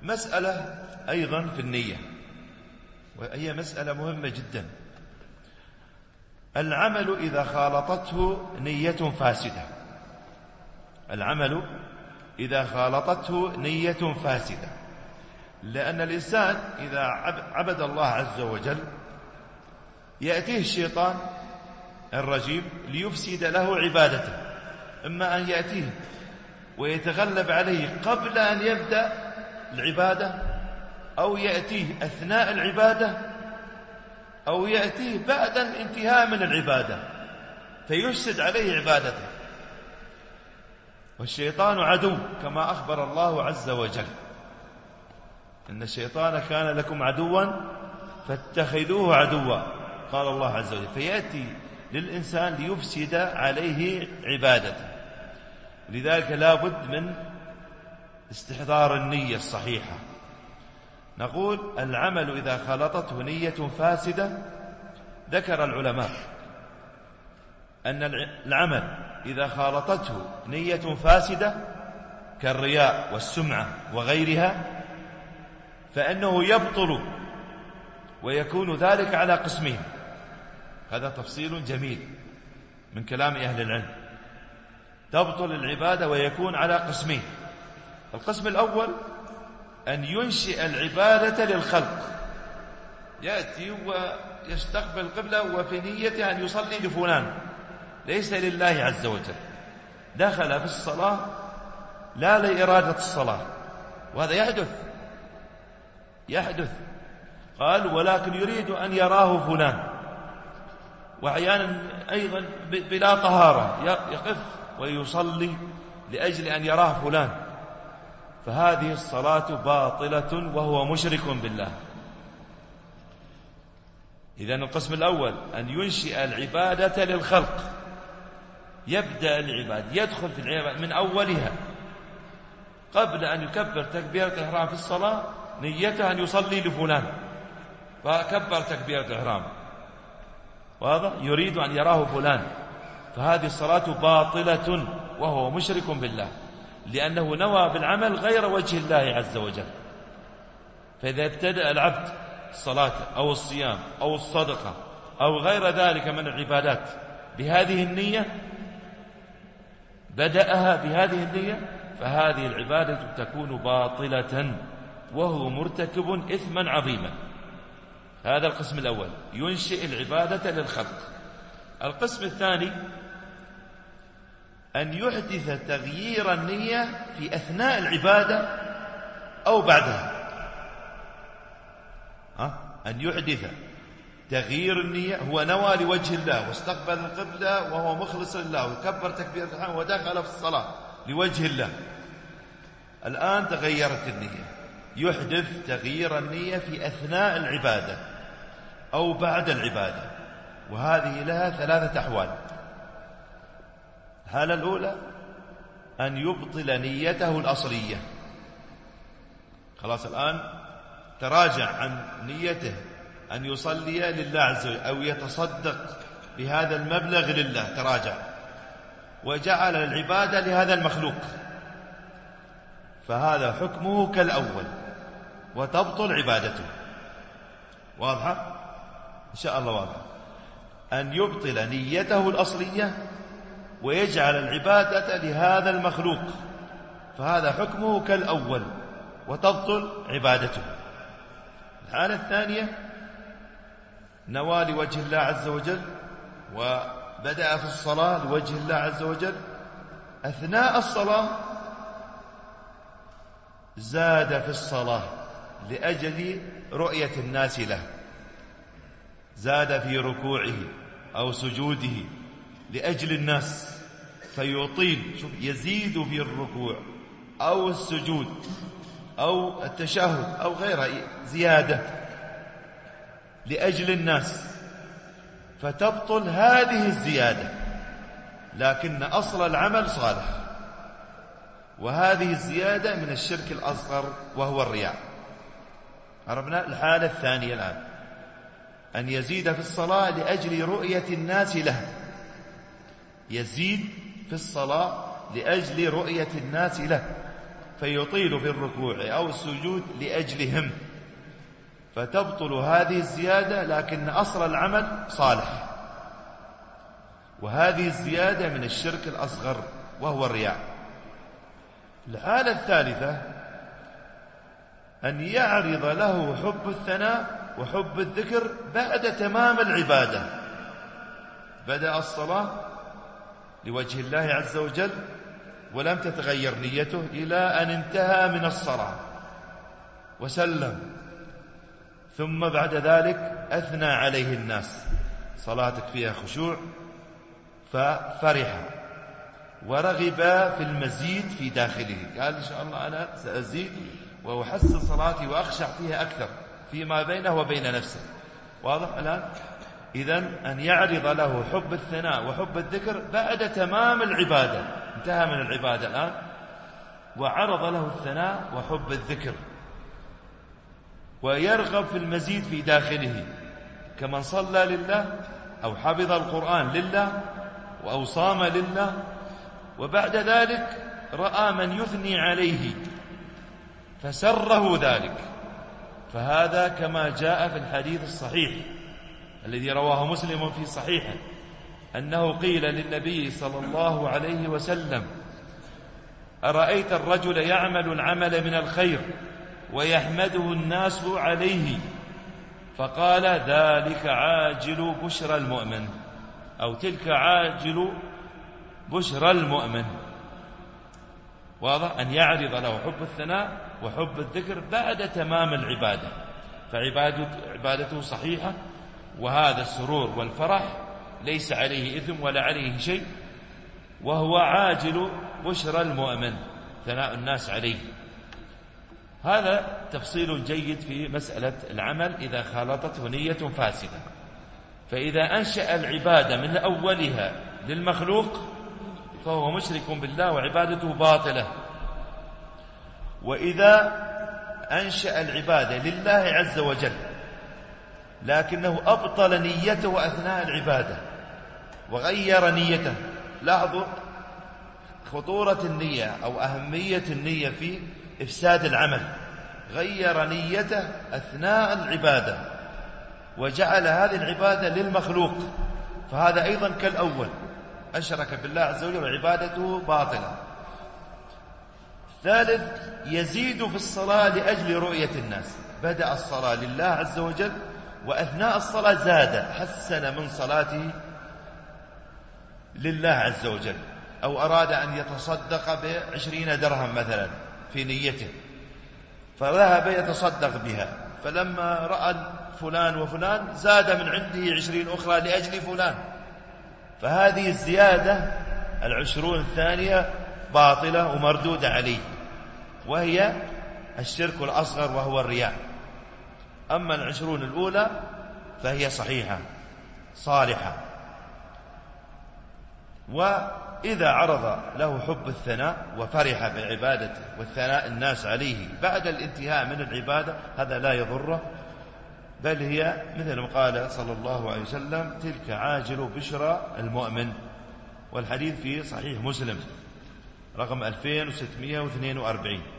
مسألة أيضا في النية، وهي مسألة مهمة جدا. العمل إذا خالطته نية فاسدة، العمل إذا خالطته نية فاسدة، لأن الإنسان إذا عبد الله عز وجل يأتيه الشيطان الرجيم ليفسد له عبادته، إما أن يأتيه ويتغلب عليه قبل أن يبدأ العبادة، أو يأتيه أثناء العبادة، أو يأتيه بعد الانتهاء من العبادة فيفسد عليه عبادته. والشيطان عدو كما أخبر الله عز وجل، إن الشيطان كان لكم عدوا فاتخذوه عدوا، قال الله عز وجل، فيأتي للإنسان ليفسد عليه عبادته. لذلك لا بد من استحضار النية الصحيحة. نقول العمل إذا خلطته نية فاسدة، ذكر العلماء أن العمل إذا خالطته نية فاسدة كالرياء والسمعة وغيرها فإنه يبطل، ويكون ذلك على قسمين. هذا تفصيل جميل من كلام أهل العلم. تبطل العبادة ويكون على قسمين. القسم الأول أن ينشئ العبادة للخلق، يأتي ويستقبل القبلة وفي نيته أن يصلي لفلان ليس لله عز وجل، دخل في الصلاة لا لإرادة الصلاة، وهذا يحدث. قال ولكن يريد أن يراه فلان، وأحيانا أيضا بلا طهارة يقف ويصلي لأجل أن يراه فلان، فهذه الصلاة باطلة وهو مشرك بالله. إذن القسم الأول أن ينشئ العبادة للخلق، يبدأ العبادة، يدخل في العبادة من أولها قبل أن يكبر تكبيرة الإحرام في الصلاة نيته أن يصلي لفلان، فكبر تكبيرة الإحرام، واضح، يريد أن يراه فلان، فهذه الصلاة باطلة وهو مشرك بالله، لأنه نوى بالعمل غير وجه الله عز وجل. فإذا ابتدأ العبد الصلاة أو الصيام أو الصدقة أو غير ذلك من العبادات بهذه النية، بدأها بهذه النية، فهذه العبادة تكون باطلة وهو مرتكب إثما عظيما. هذا القسم الأول، ينشئ العبادة للخلق. القسم الثاني أن يحدث تغيير النية في أثناء العبادة أو بعدها. أن يحدث تغيير النية، هو نوى لوجه الله واستقبل القبلة وهو مخلص لله وكبر تكبيرة الإحرام ودخل في الصلاة لوجه الله، الآن تغيرت النية، يحدث تغيير النية في أثناء العبادة أو بعد العبادة، وهذه لها ثلاثة أحوال. الحالة الأولى أن يبطل نيته الأصلية، خلاص الآن تراجع عن نيته أن يصلي لله عز وجل أو يتصدق بهذا المبلغ لله، تراجع وجعل العبادة لهذا المخلوق، فهذا حكمه كالأول وتبطل عبادته. واضحة؟ إن شاء الله واضح. أن يبطل نيته الأصلية ويجعل العبادة لهذا المخلوق، فهذا حكمه كالأول وتبطل عبادته. الحالة الثانية نوى لوجه الله عز وجل وبدأ في الصلاة لوجه الله عز وجل، أثناء الصلاة زاد في الصلاة لأجل رؤية الناس له، زاد في ركوعه أو سجوده لأجل الناس فيطيل، شوف، يزيد في الركوع أو السجود أو التشهد أو غيرها زيادة لأجل الناس، فتبطل هذه الزيادة، لكن أصل العمل صالح، وهذه الزيادة من الشرك الأصغر وهو الرياء. عرفنا الحالة الثانية الآن، أن يزيد في الصلاة لأجل رؤية الناس له، يزيد في الصلاة لأجل رؤية الناس له، فيطيل في الركوع أو السجود لأجلهم، فتبطل هذه الزيادة، لكن أصل العمل صالح. وهذه الزيادة من الشرك الأصغر وهو الرياء. الحالة الثالثة أن يعرض له حب الثناء وحب الذكر بعد تمام العبادة. بدأ الصلاة لوجه الله عز وجل ولم تتغير نيته إلى أن انتهى من الصلاة وسلم، ثم بعد ذلك أثنى عليه الناس: صلاتك فيها خشوع، ففرح ورغب في المزيد في داخله، قال إن شاء الله أنا سأزيد وأحسن صلاتي وأخشع فيها أكثر فيما بينه وبين نفسه. واضح الآن؟ إذن أن يعرض له حب الثناء وحب الذكر بعد تمام العبادة، انتهى من العبادة الآن وعرض له الثناء وحب الذكر، ويرغب في المزيد في داخله، كمن صلى لله أو حفظ القرآن لله أو صام لله، وبعد ذلك رأى من يثني عليه فسره ذلك، فهذا كما جاء في الحديث الصحيح الذي رواه مسلم في صحيحه أنه قيل للنبي صلى الله عليه وسلم: أرأيت الرجل يعمل العمل من الخير ويحمده الناس عليه؟ فقال: ذلك عاجل بشرى المؤمن، أو تلك عاجل بشرى المؤمن. واضح؟ أن يعرض له حب الثناء وحب الذكر بعد تمام العبادة، فعبادته صحيحة، وهذا السرور والفرح ليس عليه إثم ولا عليه شيء، وهو عاجل بشرى المؤمن، ثناء الناس عليه. هذا تفصيل جيد في مسألة العمل إذا خالطته نية فاسدة. فإذا أنشأ العبادة من أولها للمخلوق فهو مشرك بالله وعبادته باطلة. وإذا أنشأ العبادة لله عز وجل لكنه أبطل نيته أثناء العبادة وغير نيته، لاحظوا خطورة النية أو أهمية النية في إفساد العمل، غير نيته أثناء العبادة وجعل هذه العبادة للمخلوق، فهذا أيضا كالأول، أشرك بالله عز وجل وعبادته باطلة. ثالث، يزيد في الصلاة لأجل رؤية الناس، بدأ الصلاة لله عز وجل وأثناء الصلاة زاد، حسن من صلاته لله عز وجل، أو أراد أن يتصدق ب20 درهم مثلا في نيته، فذهب يتصدق بها، فلما رأى فلان وفلان زاد من عنده 20 أخرى لأجل فلان، فهذه الزيادة 20 الثانية باطلة ومردودة عليه، وهي الشرك الأصغر وهو الرياء. أما 20 الأولى فهي صحيحة صالحة. وإذا عرض له حب الثناء وفرح بعبادته والثناء الناس عليه بعد الانتهاء من العبادة، هذا لا يضره، بل هي مثل ما قال صلى الله عليه وسلم: تلك عاجل بشرى المؤمن. والحديث في صحيح مسلم رقم 2642.